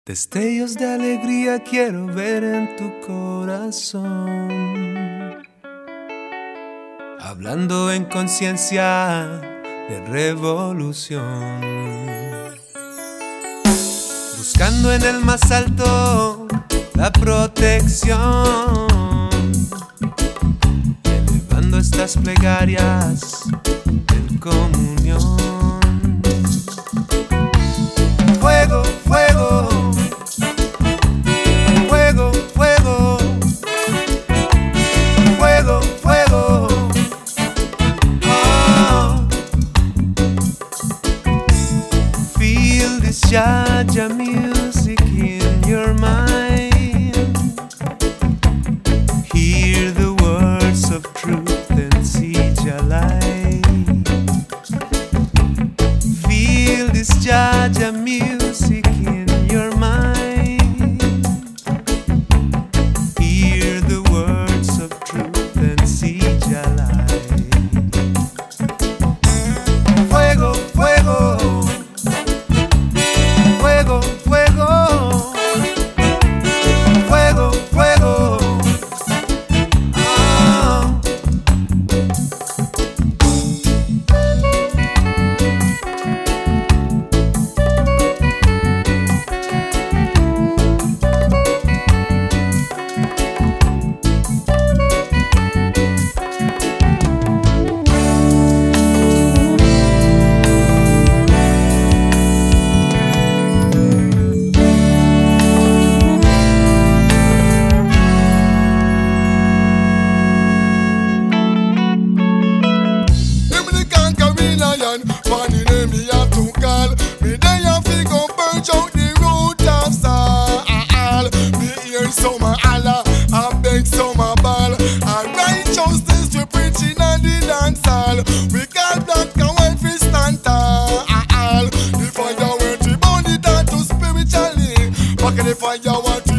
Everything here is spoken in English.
Destellos de alegría quiero ver en tu corazón, hablando en conciencia de revolución, buscando en el más alto la protección, elevando estas plegarias en comunión. Fuego, fuego, fuego, fuego, fuego, fuego. Oh. Feel this Jaja music in your mind. Hear the words of truth and see Jah light. Feel this Jaja music in your mind. Hear the words of truth and see Jah light. Fuego, fuego, fuego, fuego, fuego, fuego. Oh. For the name me have to call. Me they have to go purge out the root of Saul. Me hear some a Allah, I beg some a ball. And righteousness we preaching on the dance hall. We got black and white fi stand tall. The fire went to burn it down to spiritually. Back in the fire want to